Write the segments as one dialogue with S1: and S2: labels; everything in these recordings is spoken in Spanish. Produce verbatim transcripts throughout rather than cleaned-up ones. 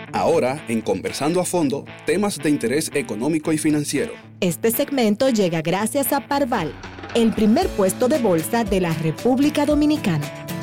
S1: Ahora, en Conversando a Fondo, temas de interés económico y financiero.
S2: Este segmento llega gracias a Parval, el primer puesto de bolsa de la República Dominicana.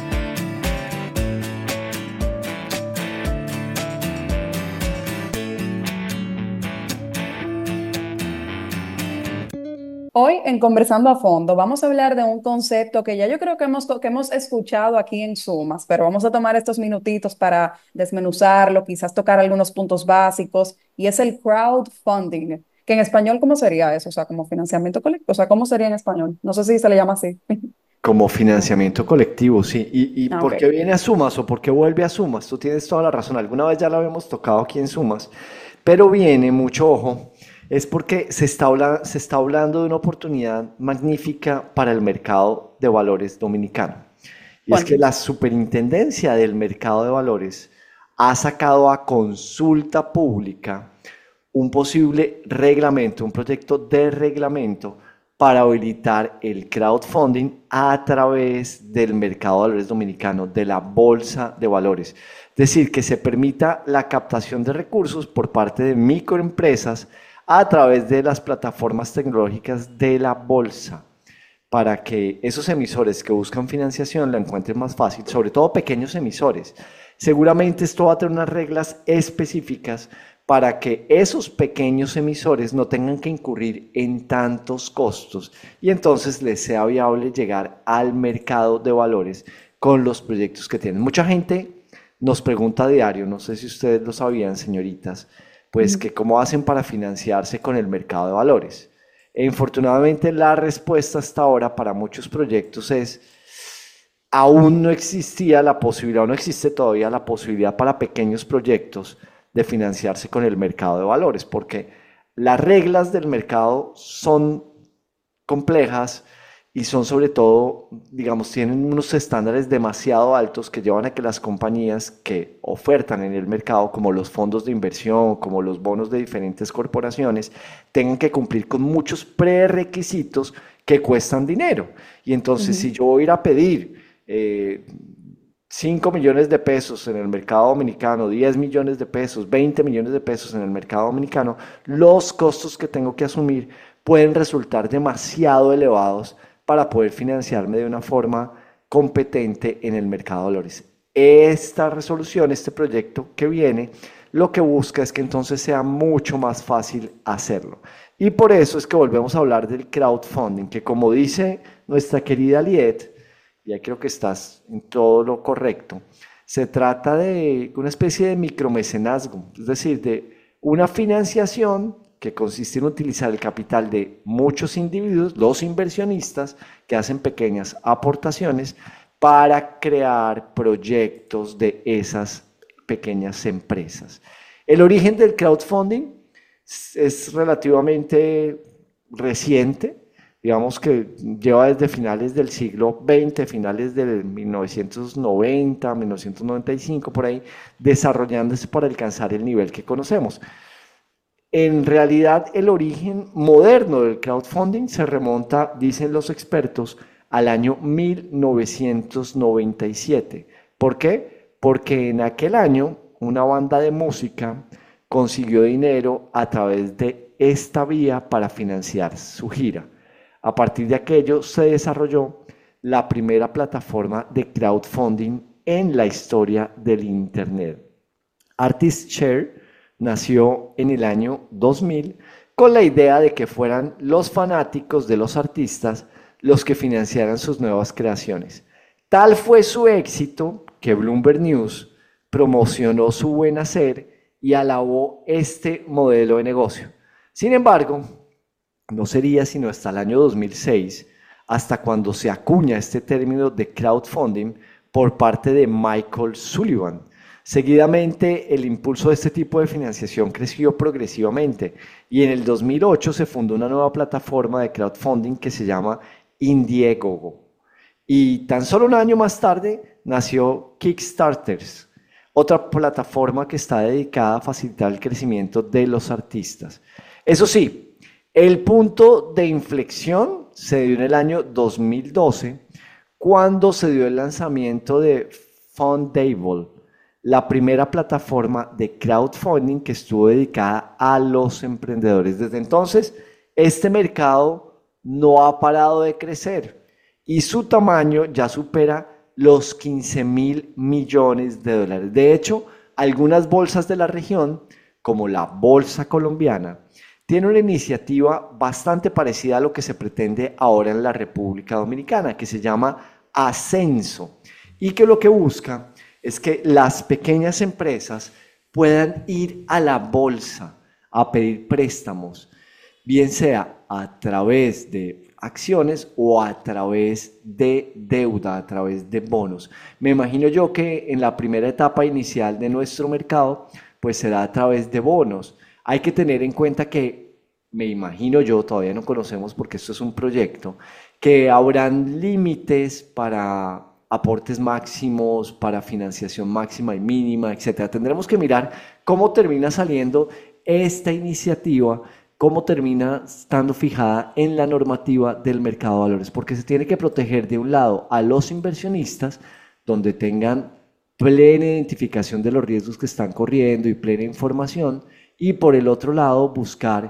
S3: Hoy en Conversando a Fondo vamos a hablar de un concepto que ya yo creo que hemos, que hemos escuchado aquí en Sumas, pero vamos a tomar estos minutitos para desmenuzarlo, quizás tocar algunos puntos básicos, y es el crowdfunding, que en español, ¿cómo sería eso? O sea, como financiamiento colectivo, o sea, ¿cómo sería en español? No sé si se le llama así.
S4: Como financiamiento colectivo, sí. ¿Y, y
S3: Ah,
S4: por
S3: ok.
S4: qué viene a Sumas o por qué vuelve a Sumas? Tú tienes toda la razón. Alguna vez ya lo habíamos tocado aquí en Sumas, pero viene, mucho ojo, es porque se está, habla- se está hablando de una oportunidad magnífica para el mercado de valores dominicano. Y es que
S3: Bueno,
S4: la superintendencia del mercado de valores ha sacado a consulta pública un posible reglamento, un proyecto de reglamento para habilitar el crowdfunding a través del mercado de valores dominicano, de la bolsa de valores. Es decir, que se permita la captación de recursos por parte de microempresas a través de las plataformas tecnológicas de la bolsa, para que esos emisores que buscan financiación la encuentren más fácil, sobre todo pequeños emisores. Seguramente esto va a tener unas reglas específicas para que esos pequeños emisores no tengan que incurrir en tantos costos y entonces les sea viable llegar al mercado de valores con los proyectos que tienen. Mucha gente nos pregunta a diario, no sé si ustedes lo sabían, señoritas, pues que cómo hacen para financiarse con el mercado de valores. E infortunadamente la respuesta hasta ahora para muchos proyectos es: aún no existía la posibilidad, o no existe todavía la posibilidad para pequeños proyectos de financiarse con el mercado de valores, porque las reglas del mercado son complejas y son sobre todo, digamos, tienen unos estándares demasiado altos que llevan a que las compañías que ofertan en el mercado, como los fondos de inversión, como los bonos de diferentes corporaciones, tengan que cumplir con muchos prerequisitos que cuestan dinero. Y entonces, si
S3: ujú.
S4: yo voy a ir a pedir eh, cinco millones de pesos en el mercado dominicano, diez millones de pesos, veinte millones de pesos en el mercado dominicano, los costos que tengo que asumir pueden resultar demasiado elevados para poder financiarme de una forma competente en el mercado de valores. Esta resolución, este proyecto que viene, lo que busca es que entonces sea mucho más fácil hacerlo. Y por eso es que volvemos a hablar del crowdfunding, que como dice nuestra querida Liet, y ahí creo que estás en todo lo correcto, se trata de una especie de micromecenazgo, es decir, de una financiación que consiste en utilizar el capital de muchos individuos, los inversionistas, que hacen pequeñas aportaciones para crear proyectos de esas pequeñas empresas. El origen del crowdfunding es relativamente reciente, digamos que lleva desde finales del siglo veinte, finales del mil novecientos noventa, mil novecientos noventa y cinco, por ahí, desarrollándose para alcanzar el nivel que conocemos. En realidad, el origen moderno del crowdfunding se remonta, dicen los expertos, al año mil novecientos noventa y siete. ¿Por qué? Porque en aquel año una banda de música consiguió dinero a través de esta vía para financiar su gira. A partir de aquello se desarrolló la primera plataforma de crowdfunding en la historia del Internet. ArtistShare nació en el año dos mil con la idea de que fueran los fanáticos de los artistas los que financiaran sus nuevas creaciones. Tal fue su éxito que Bloomberg News promocionó su buen hacer y alabó este modelo de negocio. Sin embargo, no sería sino hasta el año dos mil seis, hasta cuando se acuña este término de crowdfunding por parte de Michael Sullivan. Seguidamente, el impulso de este tipo de financiación creció progresivamente y en el dos mil ocho se fundó una nueva plataforma de crowdfunding que se llama Indiegogo. Y tan solo un año más tarde nació Kickstarters, otra plataforma que está dedicada a facilitar el crecimiento de los artistas. Eso sí, el punto de inflexión se dio en el año dos mil doce, cuando se dio el lanzamiento de Fundable, la primera plataforma de crowdfunding que estuvo dedicada a los emprendedores. Desde entonces, este mercado no ha parado de crecer y su tamaño ya supera los quince mil millones de dólares. De hecho, algunas bolsas de la región, como la Bolsa Colombiana, tiene una iniciativa bastante parecida a lo que se pretende ahora en la República Dominicana, que se llama Ascenso, y que lo que busca es que las pequeñas empresas puedan ir a la bolsa a pedir préstamos, bien sea a través de acciones o a través de deuda, a través de bonos. Me imagino yo que en la primera etapa inicial de nuestro mercado, pues será a través de bonos. Hay que tener en cuenta que, me imagino yo, todavía no conocemos porque esto es un proyecto, que habrán límites para aportes máximos, para financiación máxima y mínima, etcétera. Tendremos que mirar cómo termina saliendo esta iniciativa, cómo termina estando fijada en la normativa del mercado de valores, porque se tiene que proteger de un lado a los inversionistas, donde tengan plena identificación de los riesgos que están corriendo y plena información, y por el otro lado buscar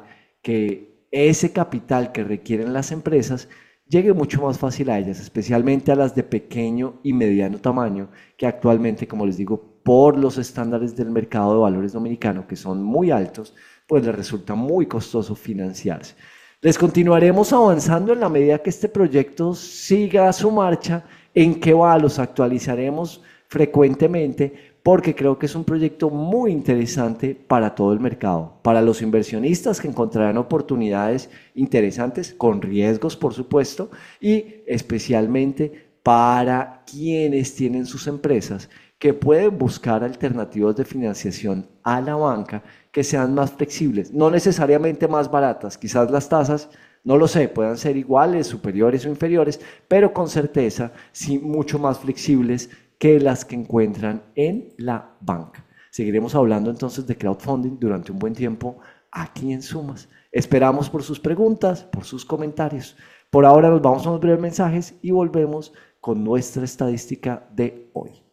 S4: que ese capital que requieren las empresas llegue mucho más fácil a ellas, especialmente a las de pequeño y mediano tamaño, que actualmente, como les digo, por los estándares del mercado de valores dominicano, que son muy altos, pues les resulta muy costoso financiarse. Les continuaremos avanzando en la medida que este proyecto siga su marcha, en qué va, los actualizaremos frecuentemente, porque creo que es un proyecto muy interesante para todo el mercado, para los inversionistas que encontrarán oportunidades interesantes, con riesgos por supuesto, y especialmente para quienes tienen sus empresas que pueden buscar alternativas de financiación a la banca que sean más flexibles, no necesariamente más baratas, quizás las tasas, no lo sé, puedan ser iguales, superiores o inferiores, pero con certeza sí mucho más flexibles que las que encuentran en la banca. Seguiremos hablando entonces de crowdfunding durante un buen tiempo aquí en Sumas. Esperamos por sus preguntas, por sus comentarios. Por ahora nos vamos a unos breves mensajes y volvemos con nuestra estadística de hoy.